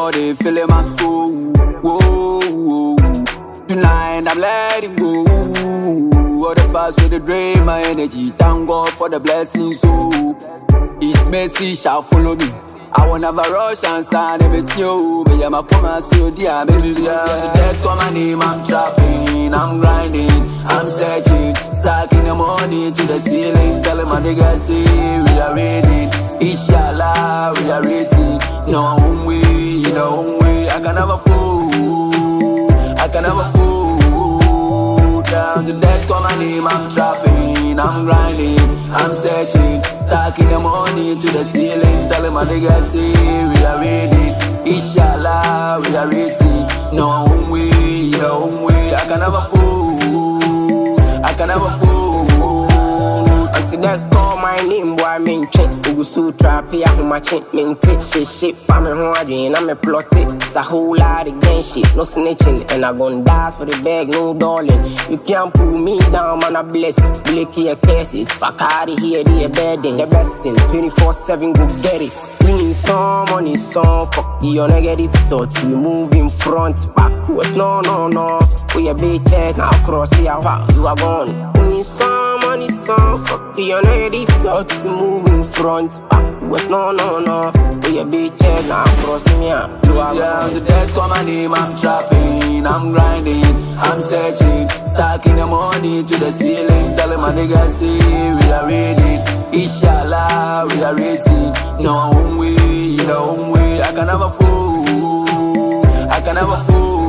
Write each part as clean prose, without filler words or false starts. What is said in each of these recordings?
body, feeling my soul. Whoa, tonight I'm letting go. All the past with the drain my energy. Thank God for the blessings. So His mercy shall follow me. I will never rush and sign everything. You, me and my come so dear, baby. Death come my name, I'm trapping, I'm grinding, I'm searching. Stuck in the morning to the ceiling, telling my niggas say we are ready. Inshallah, we are racing. No way, no way. I can never fool, I can never fool. Down to death come my name, I'm trapping, I'm grinding, I'm searching. Stuck in the morning to the ceiling, telling my niggas say we are ready. Inshallah, we are racing. No way, no way. I can never fool, I can never fool. Until that call my name, boy, I mean check. You so trappy, I my chin, mean take shit, family hard, I'm a plot it. It's a whole lot of gang shit, no snitching, and I gon' die for the bag, no darling. You can't pull me down, man, I bless it. Blicky a cases, fuck out of here, they a bad thing. The best thing, 24/7, go get it. We need some money, some fuck the negative thoughts. We move in front, backwards, no. We a bitch ass, now cross the hour, you are gone. We need some money, some fuck the negative thoughts. We move in front, backwards, no. We a bitch ass, now cross me out, you are Down gone. to death call my name, I'm trapping, I'm grinding, I'm searching. Stuck in the morning to the ceiling, telling my niggas say we are ready. Inshallah, we are racing. No way, no way. I can never fool, I can never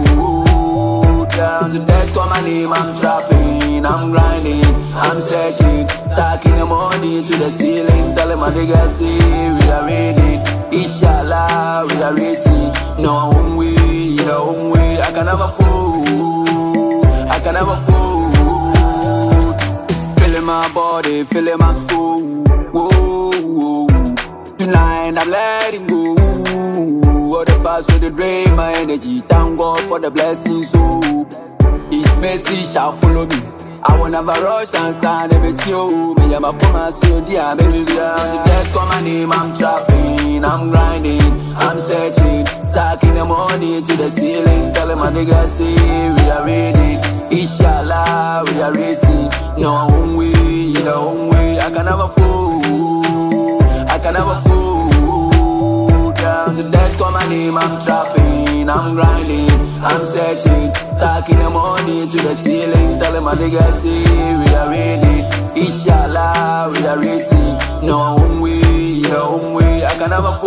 fool. Down to death call my name, I'm trapping, I'm grinding, I'm searching. Stuck in the morning to the ceiling, telling my niggas say we are ready. Inshallah, we are racing. No way, no way. I can never fool, I can never fool. Feeling my body, feeling my soul. Whoa, tonight I'm letting go. All the past with the drain my energy. Thank God for the blessings. So His mercy shall follow me. I will never rush and sign everything. You, me and my come so dear, baby. Death come my name, I'm trapping, I'm grinding, I'm searching. Stuck in the morning to the ceiling, telling my niggas say we are ready. Inshallah, we are racing. No way, no way. I can never fool, I can never fool. Down to death call my name, I'm trapping, I'm grinding, I'm searching. Stuck in the morning to the ceiling, telling my niggas say we are ready. Inshallah, we are racing. No way, no way. I can never fool.